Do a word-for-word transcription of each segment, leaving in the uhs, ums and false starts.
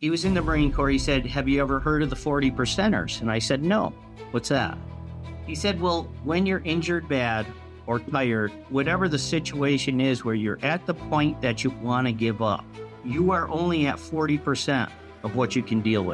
He was in the Marine Corps. He said, have you ever heard of the forty percenters? And I said, no. What's that? He said, well, when you're injured bad or tired, whatever the situation is where you're at the point that you want to give up, you are only at forty percent of what you can deal with.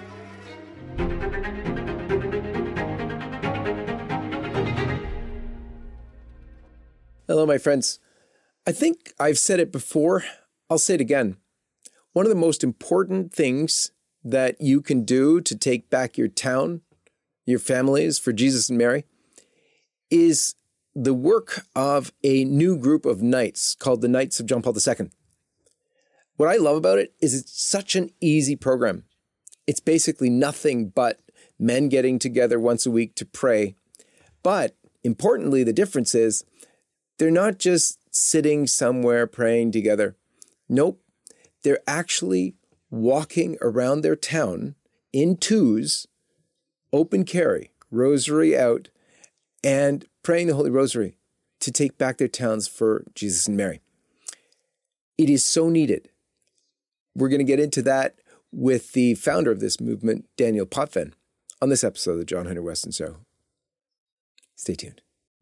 Hello, my friends. I think I've said it before. I'll say it again. One of the most important things that you can do to take back your town, your families for Jesus and Mary, is the work of a new group of knights called the Knights of John Paul the Second. What I love about it is it's such an easy program. It's basically nothing but men getting together once a week to pray. But importantly, the difference is they're not just sitting somewhere praying together. Nope. They're actually walking around their town in twos, open carry, rosary out, and praying the Holy Rosary to take back their towns for Jesus and Mary. It is so needed. We're going to get into that with the founder of this movement, Daniel Potvin, on this episode of the John Hunter Weston Show. Stay tuned.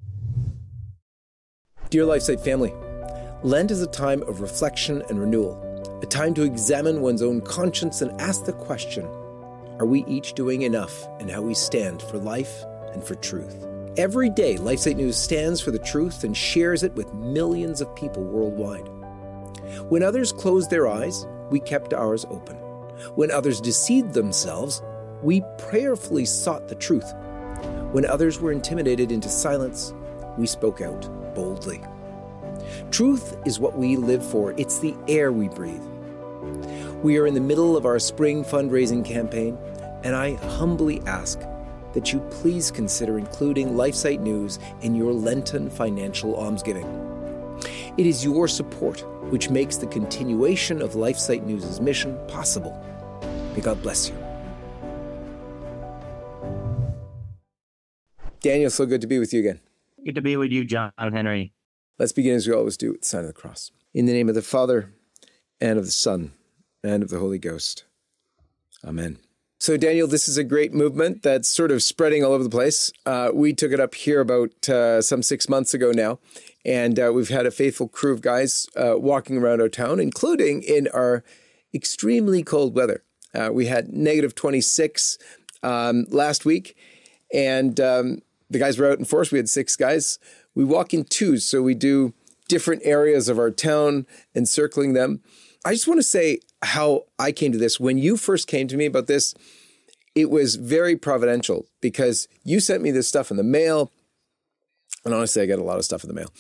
Dear LifeSite family, Lent is a time of reflection and renewal, a time to examine one's own conscience and ask the question, are we each doing enough in how we stand for life and for truth? Every day, LifeSite News stands for the truth and shares it with millions of people worldwide. When others closed their eyes, we kept ours open. When others deceived themselves, we prayerfully sought the truth. When others were intimidated into silence, we spoke out boldly. Truth is what we live for. It's the air we breathe. We are in the middle of our spring fundraising campaign, and I humbly ask that you please consider including LifeSite News in your Lenten financial almsgiving. It is your support which makes the continuation of LifeSite News' mission possible. May God bless you. Daniel, so good to be with you again. Good to be with you, John Henry. Let's begin as we always do with the sign of the cross. In the name of the Father, and of the Son, and of the Holy Ghost. Amen. So, Daniel, this is a great movement that's sort of spreading all over the place. Uh, we took it up here about uh, some six months ago now, and uh, we've had a faithful crew of guys uh, walking around our town, including in our extremely cold weather. Uh, we had negative twenty-six um, last week, and um, the guys were out in force. We had six guys. We walk in twos, so we do different areas of our town, encircling them. I just want to say how I came to this. When you first came to me about this, it was very providential because you sent me this stuff in the mail. And honestly, I got a lot of stuff in the mail.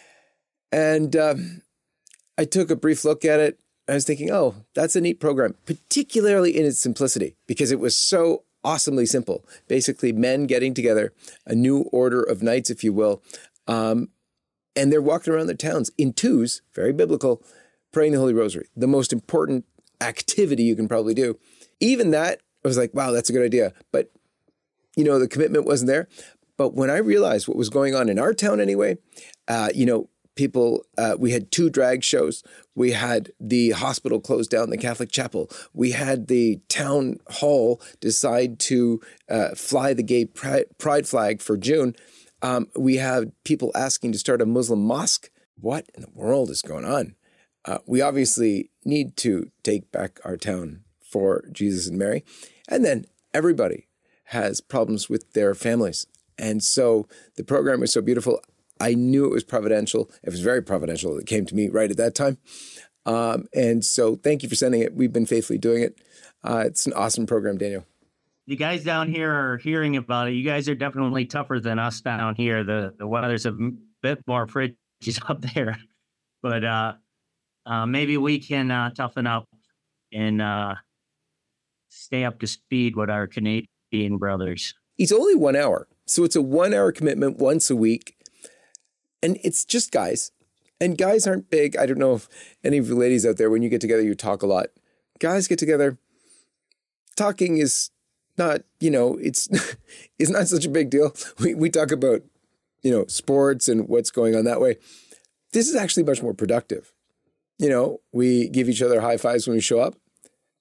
And um, I took a brief look at it. I was thinking, oh, that's a neat program, particularly in its simplicity, because it was so awesomely simple. Basically, men getting together, a new order of knights, if you will, um, and they're walking around their towns in twos, very biblical, praying the Holy Rosary, the most important activity you can probably do. Even that, I was like, wow, that's a good idea. But, you know, the commitment wasn't there. But when I realized what was going on in our town anyway, uh, you know, people, uh, we had two drag shows. We had the hospital close down, the Catholic chapel. We had the town hall decide to uh, fly the gay pride flag for June. Um, we had people asking to start a Muslim mosque. What in the world is going on? Uh, we obviously need to take back our town for Jesus and Mary. And then everybody has problems with their families. And so the program was so beautiful. I knew it was providential. It was very providential. It came to me right at that time. Um, and so thank you for sending it. We've been faithfully doing it. Uh, it's an awesome program, Daniel. You guys down here are hearing about it. You guys are definitely tougher than us down here. The, the weather's a bit more frigid up there. But uh, uh, maybe we can uh, toughen up and uh, stay up to speed with our Canadian brothers. It's only one hour. So it's a one-hour commitment once a week. And it's just guys. And guys aren't big. I don't know if any of you ladies out there, when you get together, you talk a lot. Guys get together. Talking is not, you know, it's it's not such a big deal. We we talk about, you know, sports and what's going on that way. This is actually much more productive. You know, we give each other high fives when we show up.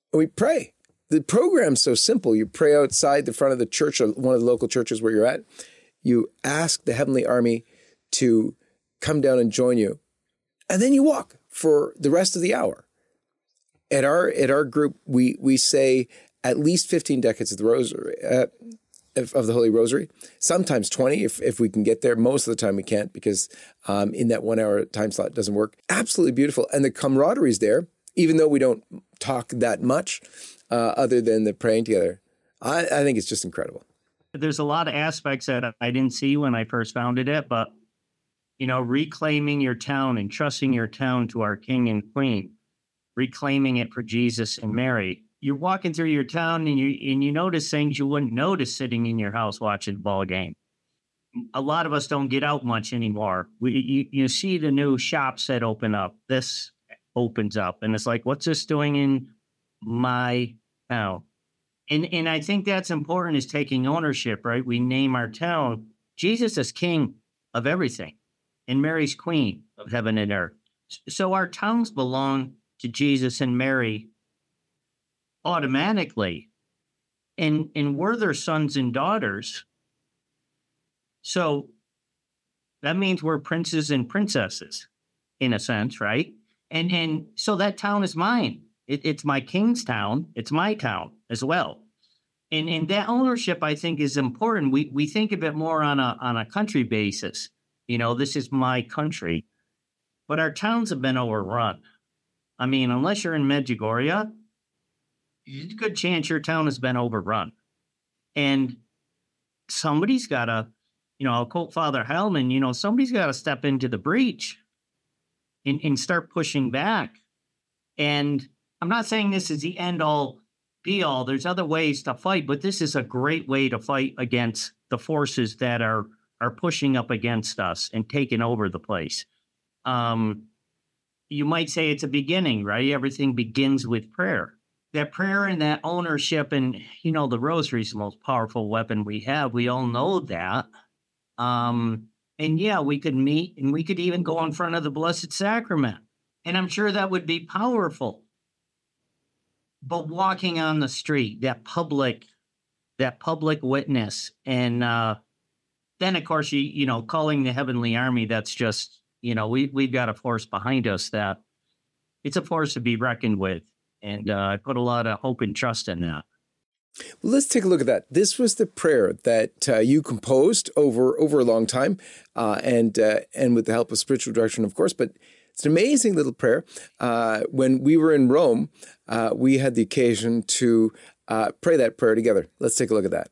and we pray. The program's so simple. You pray outside the front of the church or one of the local churches where you're at. You ask the heavenly army to come down and join you. And then you walk for the rest of the hour. At our at our group, we we say at least fifteen decades of the rosary, uh, of, of the Holy Rosary, sometimes twenty if, if we can get there. Most of the time we can't because um, in that one hour time slot it doesn't work. Absolutely beautiful. And the camaraderie is there, even though we don't talk that much uh, other than the praying together. I, I think it's just incredible. There's a lot of aspects that I didn't see when I first founded it, but, you know, reclaiming your town and trusting your town to our King and Queen, reclaiming it for Jesus and Mary. You're walking through your town and you and you notice things you wouldn't notice sitting in your house watching the ball game. A lot of us don't get out much anymore. We you, you see the new shops that open up. This opens up, and it's like, what's this doing in my town? And and I think that's important, is taking ownership, right? We name our town. Jesus is King of everything, and Mary's Queen of heaven and earth. So our towns belong to Jesus and Mary automatically, and and we're their sons and daughters. So that means we're princes and princesses, in a sense, right? And and so that town is mine. It, it's my king's town. It's my town as well. And and that ownership, I think, is important. We we think of it more on a on a country basis. You know, this is my country, but our towns have been overrun. I mean, unless you're in Medjugorje, there's a good chance your town has been overrun. And somebody's got to, you know, I'll quote Father Hellman, you know, somebody's got to step into the breach and, and start pushing back. And I'm not saying this is the end all be all. There's other ways to fight, but this is a great way to fight against the forces that are are pushing up against us and taking over the place. Um, you might say it's a beginning, right? Everything begins with prayer. That prayer and that ownership, and, you know, the rosary is the most powerful weapon we have. We all know that. Um, and yeah, we could meet and we could even go in front of the Blessed Sacrament. And I'm sure that would be powerful. But walking on the street, that public, that public witness, and uh, then, of course, you you know, calling the heavenly army, that's just, you know, we, we've got a force behind us that it's a force to be reckoned with. And uh, I put a lot of hope and trust in that. Well, let's take a look at that. This was the prayer that uh, you composed over over a long time, uh, and uh, and with the help of spiritual direction, of course. But it's an amazing little prayer. Uh, when we were in Rome, uh, we had the occasion to uh, pray that prayer together. Let's take a look at that.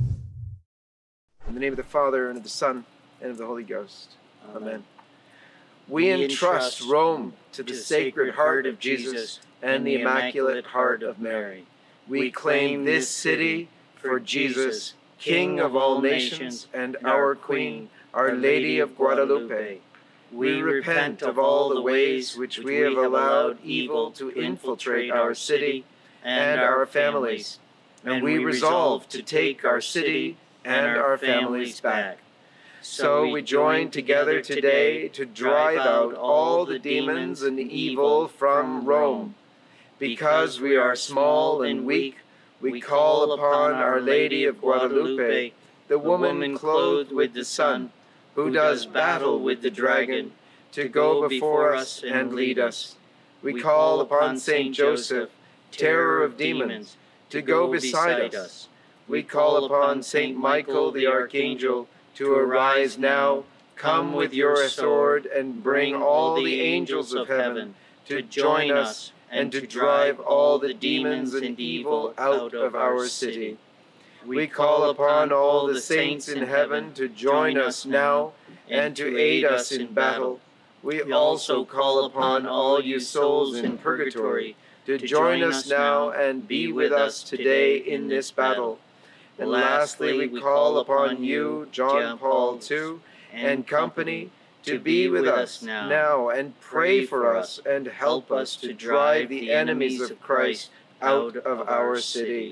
In the name of the Father, and of the Son, and of the Holy Ghost. Amen. Amen. We entrust Rome to the Sacred Heart of Jesus and the Immaculate Heart of Mary. We claim this city for Jesus, King of all nations, and our Queen, Our Lady of Guadalupe. We repent of all the ways which we have allowed evil to infiltrate our city and our families, and we resolve to take our city and our families back. So we join together today to drive out all the demons and evil from Rome. Because we are small and weak, we call upon Our Lady of Guadalupe, the woman clothed with the sun, who does battle with the dragon, to go before us and lead us. We call upon Saint Joseph, terror of demons, to go beside us. We call upon Saint Michael the Archangel, to arise now, come with your sword, and bring all the angels of heaven to join us and to drive all the demons and evil out of our city. We call upon all the saints in heaven to join us now and to aid us in battle. We also call upon all you souls in purgatory to join us now and be with us today in this battle. And lastly, we call upon you, John Paul the Second, and company, to be with us now and pray for us and help us to drive the enemies of Christ out of our city.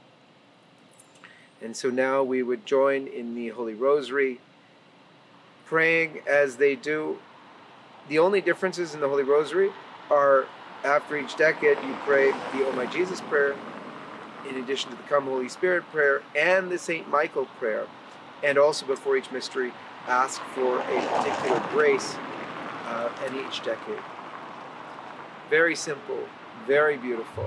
And so now we would join in the Holy Rosary, praying as they do. The only differences in the Holy Rosary are after each decade, you pray the Oh My Jesus prayer, in addition to the Come Holy Spirit prayer and the Saint Michael prayer. And also before each mystery, ask for a particular grace uh, in each decade. Very simple, very beautiful.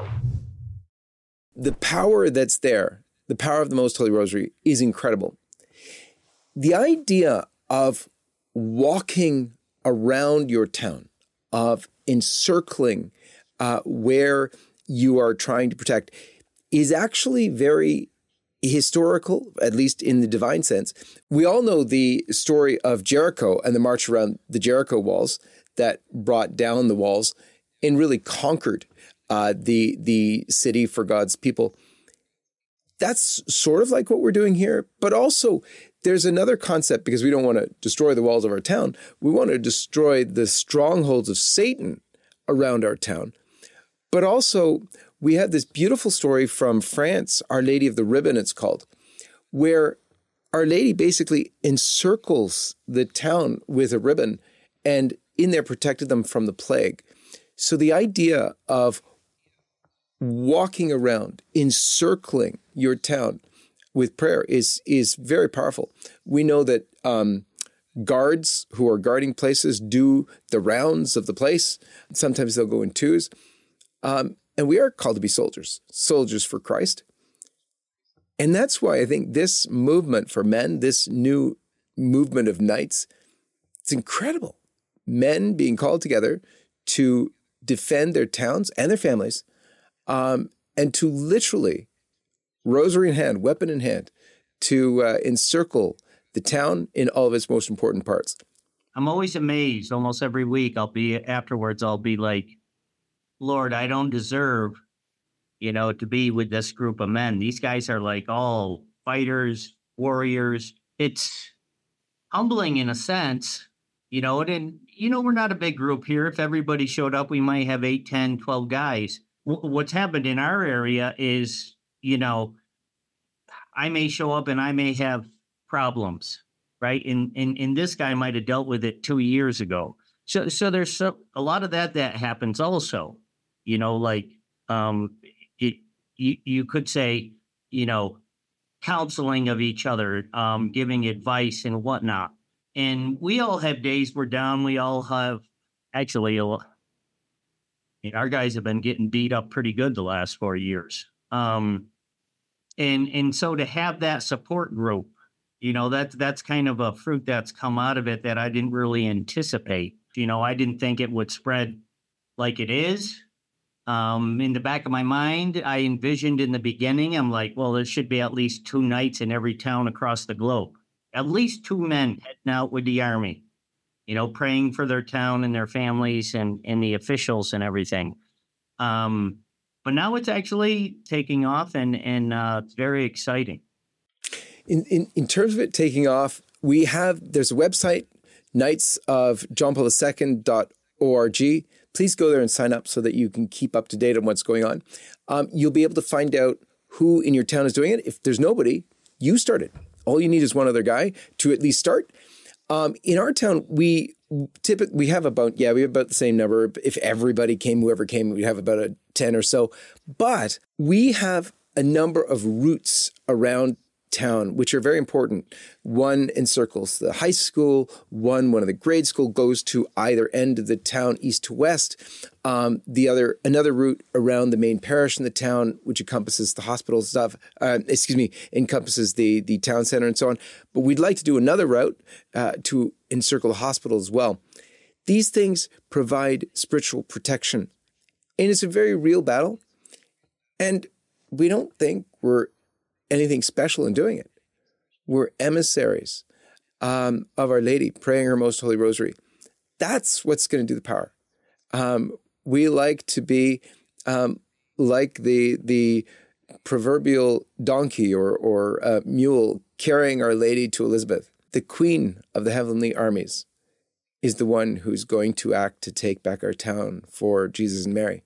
The power that's there, the power of the Most Holy Rosary, is incredible. The idea of walking around your town, of encircling uh, where you are trying to protect, is actually very historical, at least in the divine sense. We all know the story of Jericho and the march around the Jericho walls that brought down the walls and really conquered uh, the, the city for God's people. That's sort of like what we're doing here, but also there's another concept, because we don't want to destroy the walls of our town. We want to destroy the strongholds of Satan around our town. But also, we have this beautiful story from France, Our Lady of the Ribbon, it's called, where Our Lady basically encircles the town with a ribbon and in there protected them from the plague. So the idea of walking around, encircling your town with prayer is is very powerful. We know that um, guards who are guarding places do the rounds of the place. Sometimes they'll go in twos. Um, and we are called to be soldiers, soldiers for Christ. And that's why I think this movement for men, this new movement of knights, it's incredible. Men being called together to defend their towns and their families, um, and to literally, rosary in hand, weapon in hand, to uh, encircle the town in all of its most important parts. I'm always amazed. Almost every week, I'll be afterwards, I'll be like, Lord, I don't deserve, you know, to be with this group of men. These guys are like all fighters, warriors. It's humbling in a sense, you know, and, you know, we're not a big group here. If everybody showed up, we might have eight, ten, twelve guys. W- what's happened in our area is, you know, I may show up and I may have problems, right? And, and, and this guy might have dealt with it two years ago. So, so there's so, a lot of that that happens also, you know, like um, it, you, you could say, you know, counseling of each other, um, giving advice and whatnot. And we all have days we're down. We all have, actually, a, I mean, our guys have been getting beat up pretty good the last four years. Um, and and so to have that support group, you know, that's that's kind of a fruit that's come out of it that I didn't really anticipate. You know, I didn't think it would spread like it is. Um, in the back of my mind, I envisioned in the beginning, I'm like, well, there should be at least two knights in every town across the globe. At least two men heading out with the army, you know, praying for their town and their families and, and the officials and everything. Um, but now it's actually taking off, and, and uh, it's very exciting. In, in in terms of it taking off, we have, there's a website, knights of john paul the second dot org. Please go there and sign up so that you can keep up to date on what's going on. Um, you'll be able to find out who in your town is doing it. If there's nobody, you start it. All you need is one other guy to at least start. Um, in our town, we typically, we have about, yeah, we have about the same number. If everybody came, whoever came, we'd have about a ten or so. But we have a number of routes around town, which are very important. One encircles the high school, one, one of the grade school goes to either end of the town, east to west. Um, the other, another route around the main parish in the town, which encompasses the hospital stuff, uh, excuse me, encompasses the, the town center and so on. But we'd like to do another route uh, to encircle the hospital as well. These things provide spiritual protection. And it's a very real battle. And we don't think we're anything special in doing it. We're emissaries um, of Our Lady, praying her most holy rosary. That's what's going to do the power. Um, we like to be um, like the the proverbial donkey or or uh, mule carrying Our Lady to Elizabeth. The Queen of the heavenly armies is the one who's going to act to take back our town for Jesus and Mary.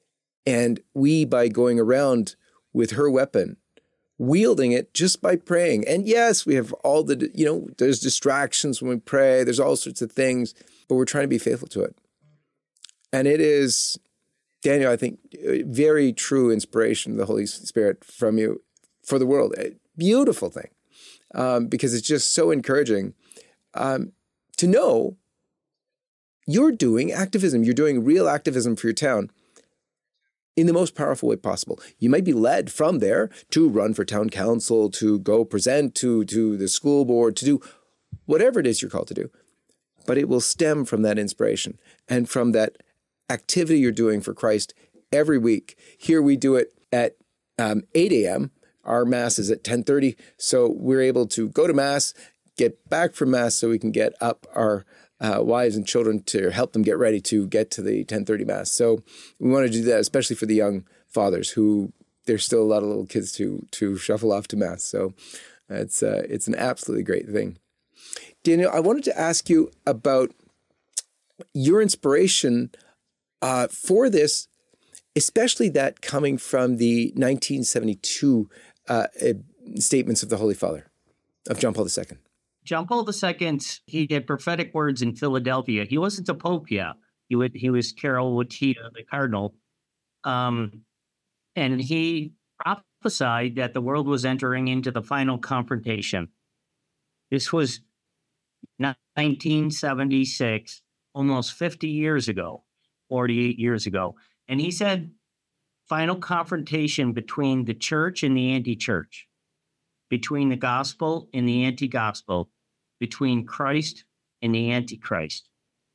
And we, by going around with her weapon, wielding it just by praying. And yes, we have all the, you know, there's distractions when we pray. There's all sorts of things, but we're trying to be faithful to it. And it is Daniel, I think uh, very true inspiration of the Holy Spirit from you for the world. A beautiful thing, um, because it's just so encouraging um, to know you're doing activism. You're doing real activism for your town in the most powerful way possible. You might be led from there to run for town council, to go present to, to the school board, to do whatever it is you're called to do. But it will stem from that inspiration and from that activity you're doing for Christ every week. Here we do it at um, eight a.m. Our Mass is at ten thirty. So we're able to go to Mass, get back from Mass so we can get up our uh, wives and children to help them get ready to get to the ten thirty Mass. So we want to do that, especially for the young fathers who there's still a lot of little kids to to shuffle off to Mass. So it's uh, it's an absolutely great thing. Daniel, I wanted to ask you about your inspiration uh, for this, especially that coming from the nineteen seventy-two uh, statements of the Holy Father, of John Paul the Second. John Paul the Second, he had prophetic words in Philadelphia. He wasn't a pope yet. He would, he was Carol Wojtyla, the cardinal. Um, and he prophesied that the world was entering into the final confrontation. This was nineteen seventy-six, almost fifty years ago, forty-eight years ago. And he said, final confrontation between the church and the anti-church, between the gospel and the anti-gospel, between Christ and the antichrist.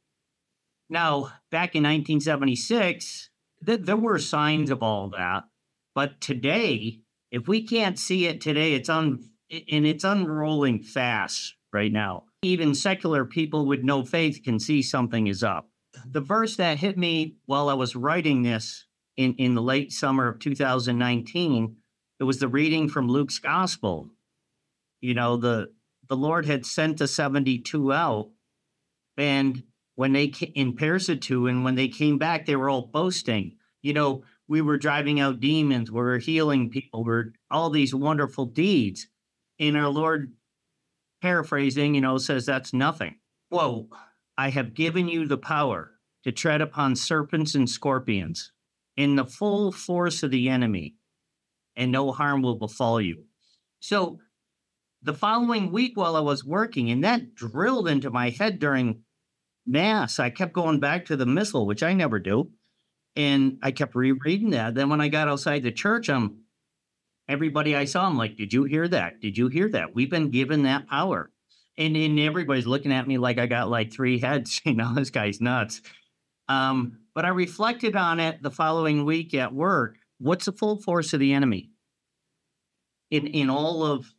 Now, back in nineteen seventy-six, th- there were signs of all that. But today, if we can't see it today, it's un- and it's unrolling fast right now. Even secular people with no faith can see something is up. The verse that hit me while I was writing this in, in the late summer of two thousand nineteen, it was the reading from Luke's gospel. You know, the the Lord had sent the seventy-two out, and when they came in Persitu, and when they came back, they were all boasting. You know, we were driving out demons, we were healing people, we were all these wonderful deeds. And our Lord, paraphrasing, you know, says that's nothing. Whoa, I have given you the power to tread upon serpents and scorpions in the full force of the enemy, and no harm will befall you. So the following week while I was working, and that drilled into my head during Mass, I kept going back to the Missal, which I never do. And I kept rereading that. Then when I got outside the church, I'm everybody I saw, I'm like, did you hear that? Did you hear that? We've been given that power. And, and everybody's looking at me like I got like three heads. You know, this guy's nuts. Um, but I reflected on it the following week at work. What's the full force of the enemy? In, in all of,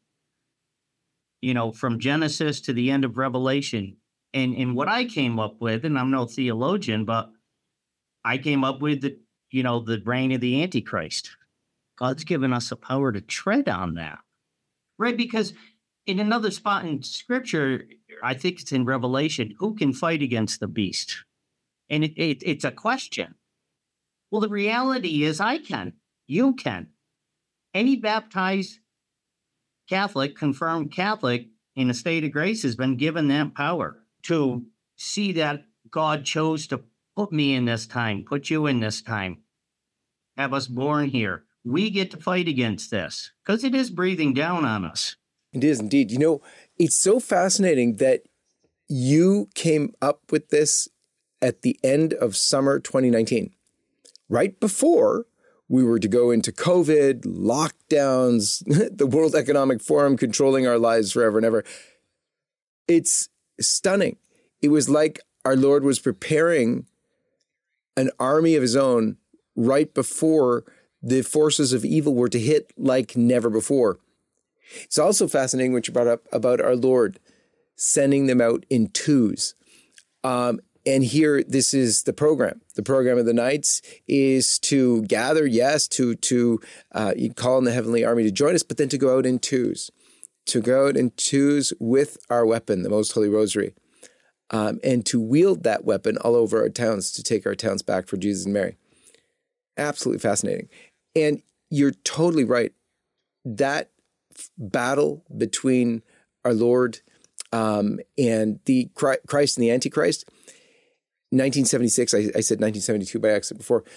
you know, from Genesis to the end of Revelation. And, and what I came up with, and I'm no theologian, but I came up with the, you know, the reign of the Antichrist. God's given us the power to tread on that, right? Because in another spot in Scripture, I think it's in Revelation, who can fight against the beast? And it, it, it's a question. Well, the reality is I can. You can. Any baptized Catholic, confirmed Catholic in a state of grace has been given that power to see that God chose to put me in this time, put you in this time, have us born here. We get to fight against this because it is breathing down on us. It is indeed. You know, it's so fascinating that you came up with this at the end of summer twenty nineteen, right before we were to go into COVID, lockdowns, the World Economic Forum controlling our lives forever and ever. It's stunning. It was like our Lord was preparing an army of his own right before the forces of evil were to hit like never before. It's also fascinating what you brought up about our Lord sending them out in twos. Um, and here, this is the program. The program of the Knights is to gather, yes, to to uh, you call in the heavenly army to join us, but then to go out in twos, to go out in twos with our weapon, the Most Holy Rosary, um, and to wield that weapon all over our towns to take our towns back for Jesus and Mary. Absolutely fascinating. And you're totally right. That f- battle between our Lord um, and the Christ and the Antichrist, nineteen seventy-six, I, I said nineteen seventy-two by accident before,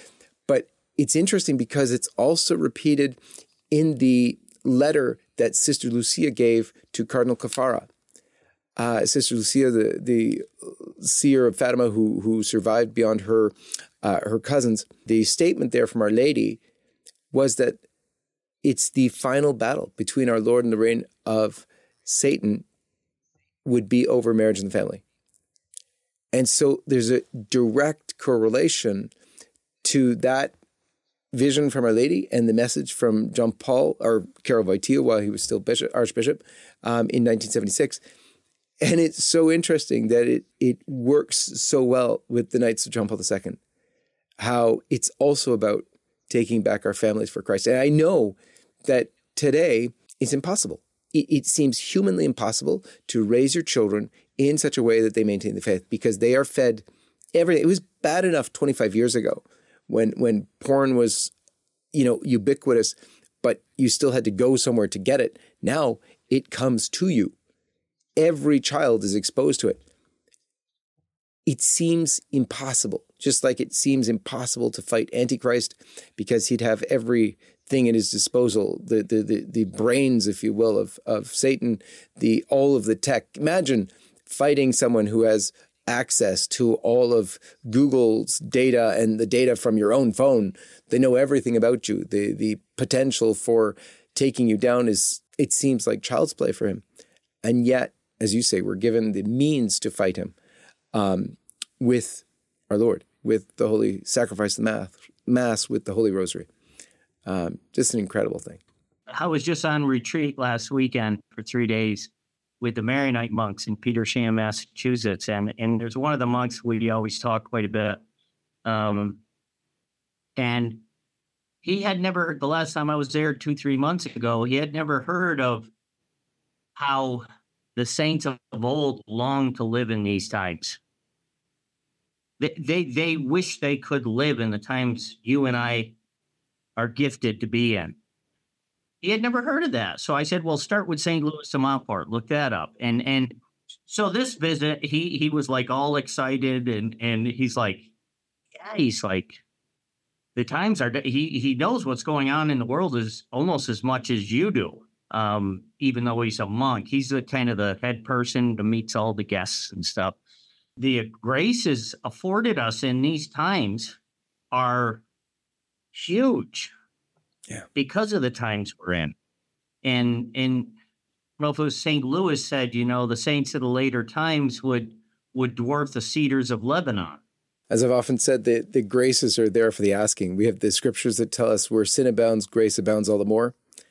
But it's interesting because it's also repeated in the letter that Sister Lucia gave to Cardinal Caffarra. Uh, Sister Lucia, the the seer of Fatima who who survived beyond her uh, her cousins, the statement there from Our Lady was that it's the final battle between our Lord and the reign of Satan would be over marriage and the family. And so there's a direct correlation to that vision from Our Lady and the message from John Paul, or Karol Wojtyła, while he was still bishop, Archbishop, um, in nineteen seventy-six. And it's so interesting that it it works so well with the Knights of John Paul the Second, how it's also about taking back our families for Christ. And I know that today it's impossible. It, it seems humanly impossible to raise your children in such a way that they maintain the faith, because they are fed everything. It was bad enough twenty-five years ago when when porn was, you know, ubiquitous, but you still had to go somewhere to get it. Now it comes to you. Every child is exposed to it. It seems impossible, just like it seems impossible to fight Antichrist, because he'd have everything at his disposal, the the the, the brains, if you will, of, of Satan, the all of the tech. Imagine fighting someone who has access to all of Google's data and the data from your own phone. They know everything about you. The the potential for taking you down is, it seems like child's play for him. And yet, as you say, we're given the means to fight him um, with our Lord, with the Holy Sacrifice of the Mass, Mass with the Holy Rosary. Um, just an incredible thing. I was just on retreat last weekend for three days with the Maronite monks in Petersham, Massachusetts. And, and there's one of the monks we always talk quite a bit. Um, and he had never, the last time I was there two, three months ago, he had never heard of how the saints of old longed to live in these times. They, they, they wish they could live in the times you and I are gifted to be in. He had never heard of that. So I said, well, start with Saint Louis de Montfort. Look that up. And and so this visit, he he was like all excited, and and he's like, yeah, he's like, the times are, he he knows what's going on in the world is almost as much as you do. Um, even though he's a monk, he's the kind of the head person that meets all the guests and stuff. The graces afforded us in these times are huge. Yeah. Because of the times we're in. And and I don't know if it was Saint Louis said, you know, the saints of the later times would would dwarf the cedars of Lebanon. As I've often said, the, the graces are there for the asking. We have the scriptures that tell us where sin abounds, grace abounds all the more.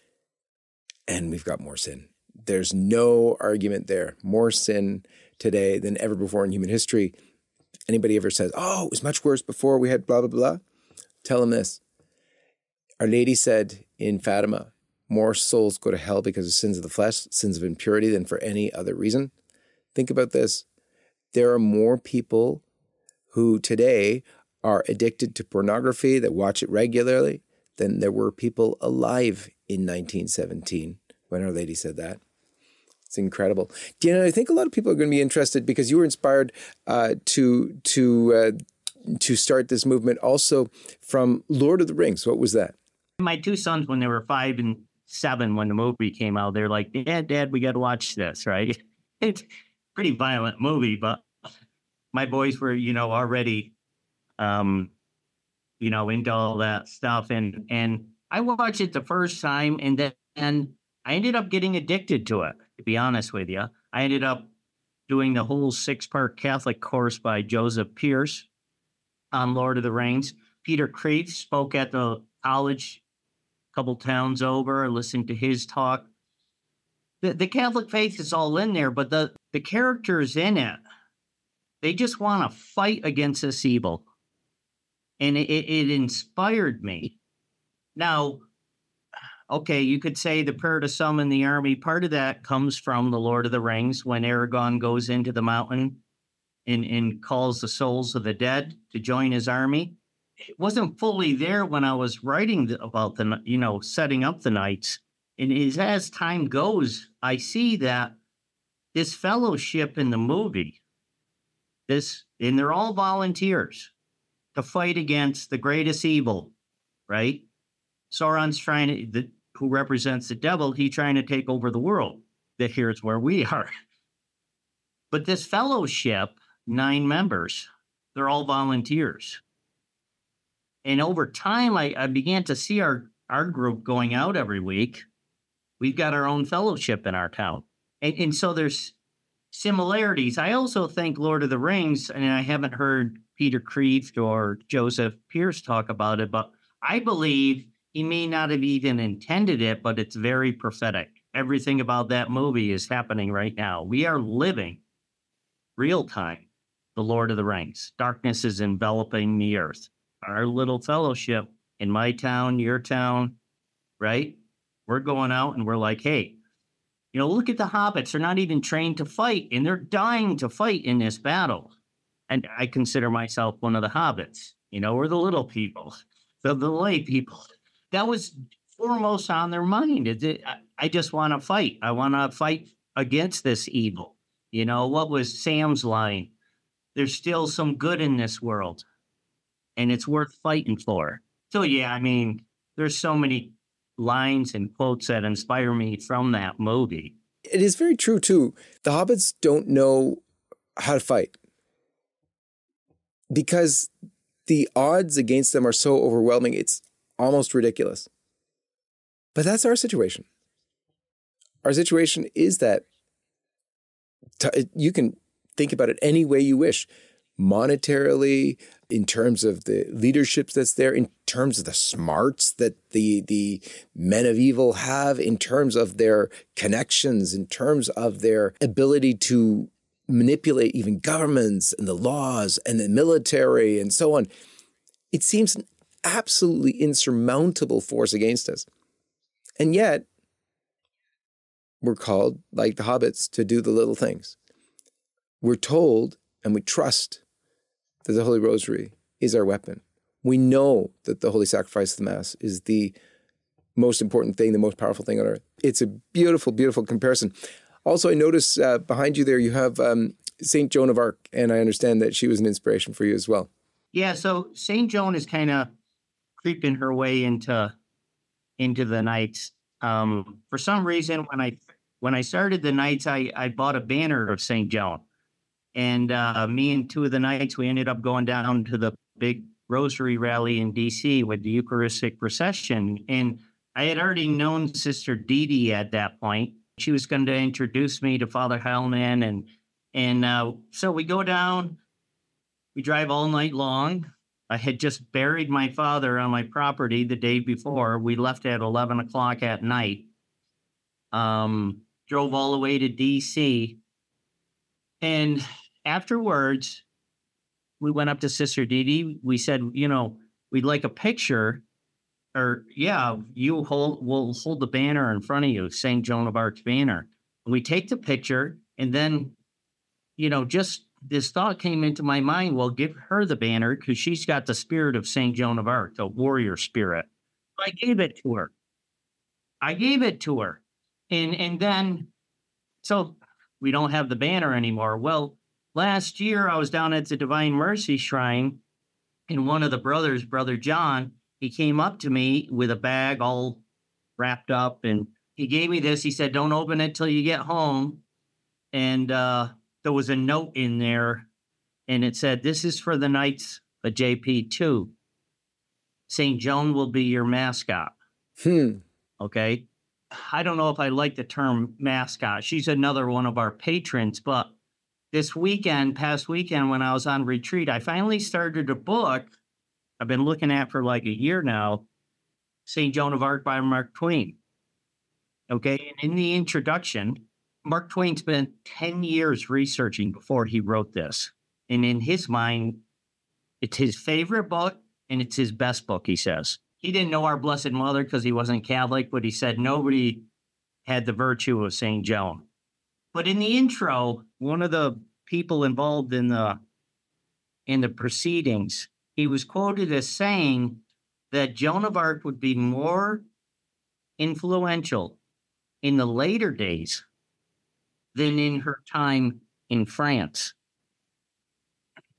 And we've got more sin. There's no argument there. More sin today than ever before in human history. Anybody ever says, oh, it was much worse before we had blah, blah, blah, tell them this. Our Lady said in Fatima, more souls go to hell because of sins of the flesh, sins of impurity, than for any other reason. Think about this. There are more people who today are addicted to pornography, that watch it regularly, than there were people alive in nineteen seventeen when Our Lady said that. It's incredible. Do you know, I think a lot of people are going to be interested, because you were inspired uh, to to uh, to start this movement also from Lord of the Rings. What was that? My two sons, when they were five and seven, when the movie came out, they're like, Dad, Dad, we got to watch this, right? It's a pretty violent movie, but my boys were, you know, already, um, you know, into all that stuff. And, and I watched it the first time, and then and I ended up getting addicted to it, to be honest with you. I ended up doing the whole six-part Catholic course by Joseph Pierce on Lord of the Rings. Peter Kreeft spoke at the college couple towns over, listening to his talk. The, the Catholic faith is all in there, but the, the characters in it, they just want to fight against this evil. And it, it inspired me. Now, okay, you could say the prayer to summon the army, part of that comes from the Lord of the Rings, when Aragorn goes into the mountain and, and calls the souls of the dead to join his army. It wasn't fully there when I was writing the, about the, you know, setting up the knights. And as, as time goes, I see that this fellowship in the movie, this, and they're all volunteers. to fight against the greatest evil, right? Sauron's trying to, the, who represents the devil, he's trying to take over the world. That here's where we are. But this fellowship, nine members, they're all volunteers. And over time, I, I began to see our, our group going out every week. We've got our own fellowship in our town. And, and so there's similarities. I also think Lord of the Rings, and I haven't heard Peter Kreeft or Joseph Pierce talk about it, but I believe he may not have even intended it, but it's very prophetic. Everything about that movie is happening right now. We are living real time, the Lord of the Rings. Darkness is enveloping the earth. Our little fellowship in my town, your town, right? We're going out and we're like, hey, you know, look at the hobbits. They're not even trained to fight, and they're dying to fight in this battle. And I consider myself one of the hobbits. You know, we're the little people, the, the lay people. That was foremost on their mind. It, it, I, I just want to fight. I want to fight against this evil. You know, what was Sam's line? There's still some good in this world, and it's worth fighting for. So, yeah, I mean, there's so many lines and quotes that inspire me from that movie. It is very true, too. The hobbits don't know how to fight because the odds against them are so overwhelming. It's almost ridiculous. But that's our situation. Our situation is that t- you can think about it any way you wish, monetarily, in terms of the leadership that's there, in terms of the smarts that the the men of evil have, in terms of their connections, in terms of their ability to manipulate even governments and the laws and the military and so on. It seems an absolutely insurmountable force against us. And yet, we're called, like the hobbits, to do the little things. We're told, and we trust, that the Holy Rosary is our weapon. We know that the Holy Sacrifice of the Mass is the most important thing, the most powerful thing on earth. It's a beautiful, beautiful comparison. Also, I notice uh, behind you there, you have um, Saint Joan of Arc, and I understand that she was an inspiration for you as well. Yeah, so Saint Joan is kind of creeping her way into into the Knights. Um, for some reason, when I when I started the Knights, I, I bought a banner of Saint Joan. And uh, me and two of the Knights, we ended up going down to the big Rosary rally in D C with the Eucharistic procession. And I had already known Sister Dee Dee at that point. She was going to introduce me to Father Hellman. And, and uh, so we go down, we drive all night long. I had just buried my father on my property the day before. We left at eleven o'clock at night, um, drove all the way to D C. And afterwards, we went up to Sister Dee Dee. We said, you know, we'd like a picture, or yeah, you hold, we'll hold the banner in front of you, Saint Joan of Arc's banner. And we take the picture, and then, you know, just this thought came into my mind, well, give her the banner because she's got the spirit of Saint Joan of Arc, the warrior spirit. I gave it to her. I gave it to her. And, and then, so we don't have the banner anymore. Well, last year I was down at the Divine Mercy Shrine, and one of the brothers, Brother John, he came up to me with a bag all wrapped up, and he gave me this. He said, don't open it till you get home. And uh, there was a note in there, and it said, this is for the Knights of J P two. Saint Joan will be your mascot. Hmm. Okay. I don't know if I like the term mascot. She's another one of our patrons, but this weekend, past weekend, when I was on retreat, I finally started a book I've been looking at for like a year now, Saint Joan of Arc by Mark Twain. Okay. And in the introduction, Mark Twain spent ten years researching before he wrote this. And in his mind, it's his favorite book and it's his best book, he says. He didn't know our Blessed Mother because he wasn't Catholic, but he said nobody had the virtue of Saint Joan. But in the intro, one of the people involved in the in the proceedings, he was quoted as saying that Joan of Arc would be more influential in the later days than in her time in France.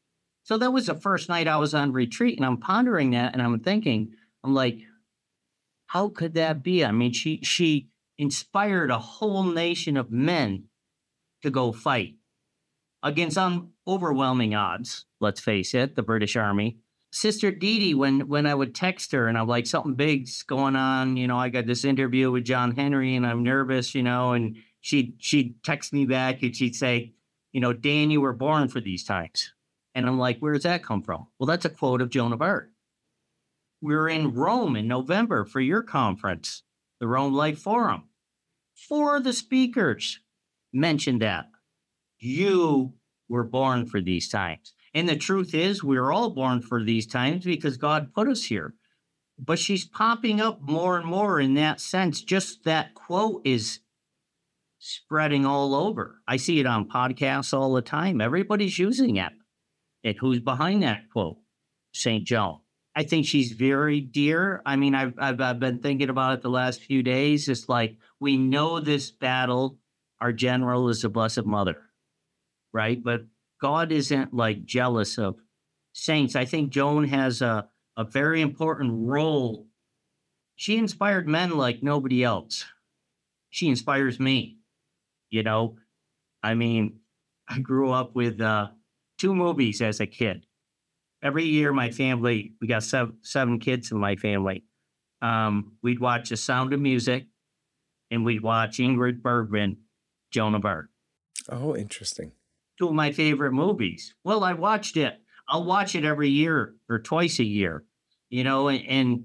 So that was the first night I was on retreat, and I'm pondering that, and I'm thinking, I'm like, how could that be? I mean, she she inspired a whole nation of men to go fight against some overwhelming odds. Let's face it, the British Army. Sister Dee Dee, when when I would text her and I'm like, something big's going on, you know, I got this interview with John Henry and I'm nervous, you know, and she'd she'd text me back and she'd say, you know, Dan, you were born for these times. And I'm like, where does that come from? Well, that's a quote of Joan of Arc. We were in Rome in November for your conference, the Rome Life Forum. Four of the speakers mentioned that. You were born for these times. And the truth is, we're all born for these times because God put us here. But she's popping up more and more in that sense. Just that quote is spreading all over. I see it on podcasts all the time. Everybody's using it. And who's behind that quote? Saint Joan. I think she's very dear. I mean, I've, I've I've been thinking about it the last few days. It's like, we know this battle, our general is the Blessed Mother, right? But God isn't like jealous of saints. I think Joan has a, a very important role. She inspired men like nobody else. She inspires me, you know? I mean, I grew up with uh, two movies as a kid. Every year, my family, we got seven, seven kids in my family. Um, we'd watch The Sound of Music, and we'd watch Ingrid Bergman, Joan of Arc. Oh, interesting. Two of my favorite movies. Well, I watched it. I'll watch it every year or twice a year, you know, and, and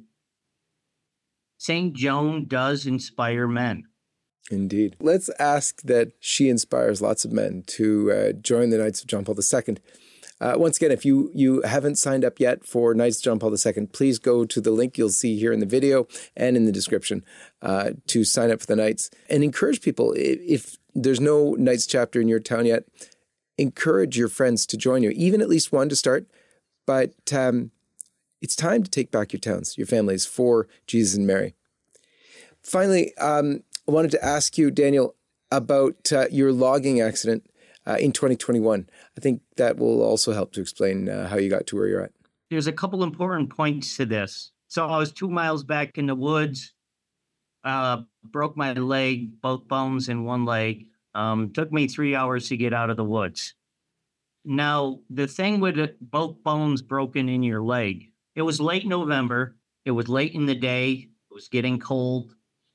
Saint Joan does inspire men. Indeed. Let's ask that she inspires lots of men to uh, join the Knights of John Paul the Second. Uh, once again, if you, you haven't signed up yet for Knights of John Paul the Second, please go to the link you'll see here in the video and in the description uh, to sign up for the Knights. And encourage people, if, if there's no Knights chapter in your town yet, encourage your friends to join you, even at least one to start. But um, it's time to take back your towns, your families, for Jesus and Mary. Finally, um, I wanted to ask you, Daniel, about uh, your logging accident uh, in twenty twenty-one. I think that will also help to explain uh, how you got to where you're at. There's a couple important points to this. So I was two miles back in the woods, uh, broke my leg, both bones in one leg. Um, took me three hours to get out of the woods. Now, the thing with it, both bones broken in your leg, it was late November. It was late in the day. It was getting cold.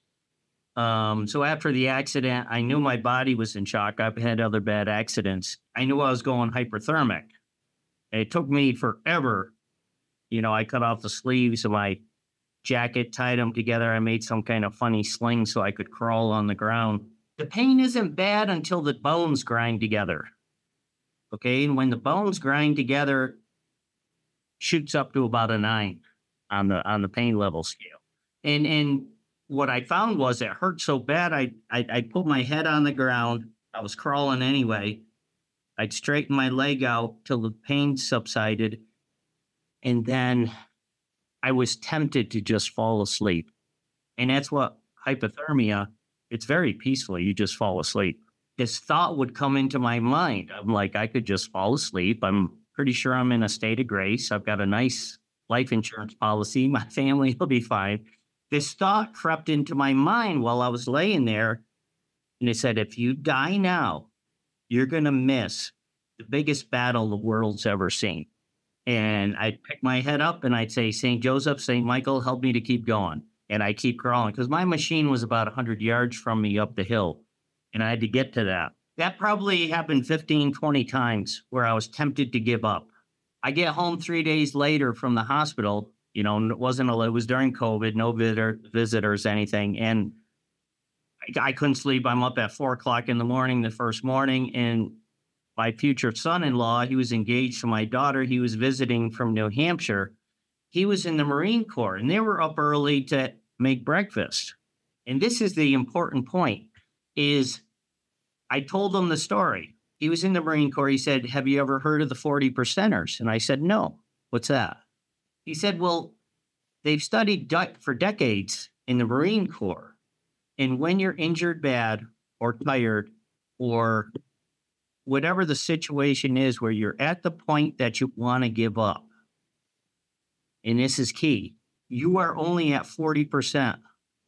Um, so after the accident, I knew my body was in shock. I've had other bad accidents. I knew I was going hyperthermic. It took me forever. You know, I cut off the sleeves of my jacket, tied them together. I made some kind of funny sling so I could crawl on the ground. The pain isn't bad until the bones grind together. Okay, and when the bones grind together, shoots up to about a nine on the on the pain level scale. And and what I found was it hurt so bad, I I I put my head on the ground. I was crawling anyway. I'd straighten my leg out till the pain subsided, and then I was tempted to just fall asleep. And that's what hypothermia. It's very peaceful. You just fall asleep. This thought would come into my mind. I'm like, I could just fall asleep. I'm pretty sure I'm in a state of grace. I've got a nice life insurance policy. My family will be fine. This thought crept into my mind while I was laying there. And it said, if you die now, you're going to miss the biggest battle the world's ever seen. And I'd pick my head up and I'd say, Saint Joseph, Saint Michael, help me to keep going. And I keep crawling because my machine was about one hundred yards from me up the hill. And I had to get to that. That probably happened fifteen, twenty times where I was tempted to give up. I get home three days later from the hospital. You know, it wasn't, a, it was during COVID, no visitor, visitors, anything. And I, I couldn't sleep. I'm up at four o'clock in the morning the first morning. And my future son-in-law, he was engaged to my daughter. He was visiting from New Hampshire. He was in the Marine Corps, and they were up early to make breakfast. And this is the important point, is I told him the story. He was in the Marine Corps. He said, have you ever heard of the forty percenters? And I said, no. What's that? He said, well, they've studied de- for decades in the Marine Corps. And when you're injured bad or tired or whatever the situation is where you're at the point that you want to give up, and this is key, you are only at forty percent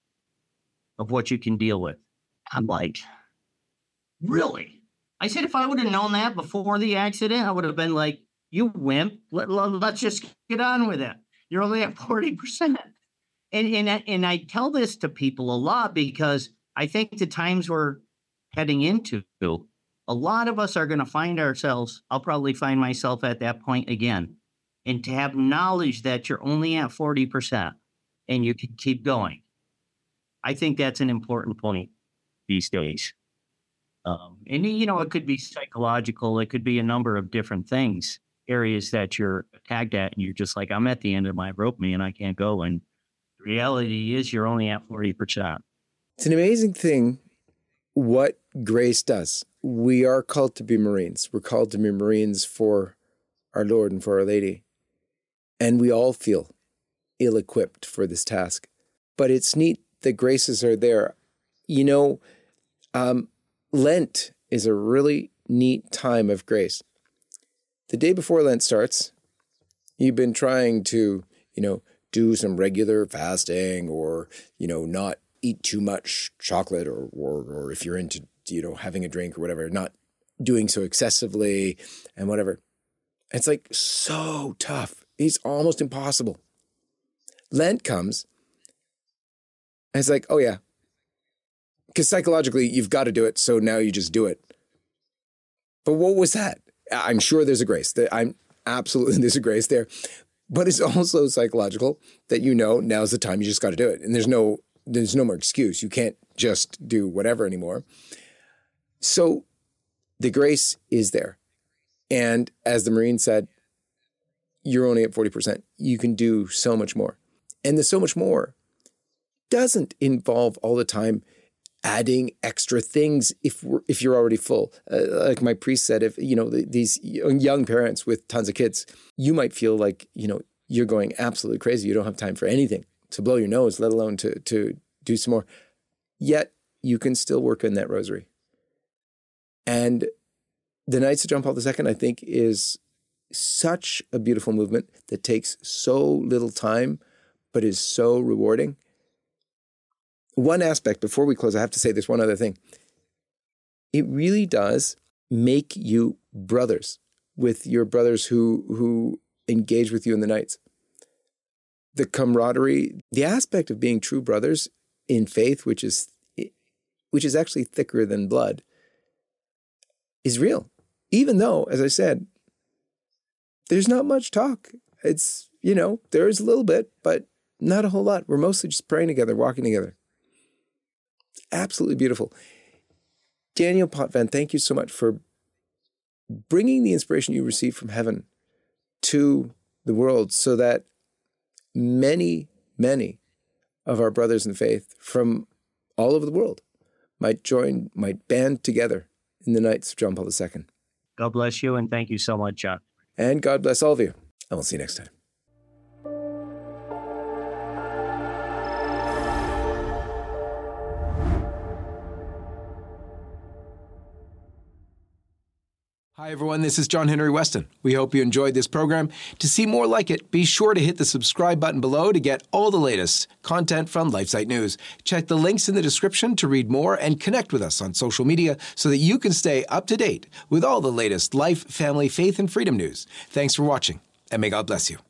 of what you can deal with. I'm like, really? I said, if I would have known that before the accident, I would have been like, you wimp, let, let, let's just get on with it. You're only at forty percent. And, and, I- and I tell this to people a lot because I think the times we're heading into, a lot of us are going to find ourselves, I'll probably find myself at that point again. And to have knowledge that you're only at forty percent and you can keep going. I think that's an important point these days. Um, and, you know, it could be psychological. It could be a number of different things, areas that you're tagged at. And you're just like, I'm at the end of my rope, man. I can't go. And the reality is you're only at forty percent. It's an amazing thing what grace does. We are called to be Marines. We're called to be Marines for our Lord and for Our Lady. And we all feel ill-equipped for this task. But it's neat that graces are there. You know, um, Lent is a really neat time of grace. The day before Lent starts, you've been trying to, you know, do some regular fasting or, you know, not eat too much chocolate or, or, or if you're into, you know, having a drink or whatever, not doing so excessively and whatever. It's like so tough. It's almost impossible. Lent comes and it's like, oh yeah, because psychologically you've got to do it. So now you just do it. But what was that? I'm sure there's a grace. I'm absolutely, there's a grace there. But it's also psychological that you know now's the time you just got to do it. And there's no there's no more excuse. You can't just do whatever anymore. So the grace is there. And as the Marine said, you're only at forty percent. You can do so much more. And the so much more doesn't involve all the time adding extra things if we're, if you're already full. Uh, like my priest said, if, you know, the, these young parents with tons of kids, you might feel like, you know, you're going absolutely crazy. You don't have time for anything to blow your nose, let alone to, to do some more. Yet you can still work in that rosary. And the Knights of John Paul the Second, I think, is such a beautiful movement that takes so little time, but is so rewarding. One aspect, before we close, I have to say this one other thing. It really does make you brothers with your brothers who who engage with you in the Knights. The camaraderie, the aspect of being true brothers in faith, which is which is actually thicker than blood, is real. Even though, as I said, there's not much talk. It's, you know, there is a little bit, but not a whole lot. We're mostly just praying together, walking together. Absolutely beautiful. Daniel Potvin, thank you so much for bringing the inspiration you received from heaven to the world so that many, many of our brothers in faith from all over the world might join, might band together in the Knights of John Paul the Second. God bless you, and thank you so much, John. And God bless all of you. And we'll see you next time. Hi, everyone. This is John Henry Weston. We hope you enjoyed this program. To see more like it, be sure to hit the subscribe button below to get all the latest content from LifeSite News. Check the links in the description to read more and connect with us on social media so that you can stay up to date with all the latest life, family, faith, and freedom news. Thanks for watching, and may God bless you.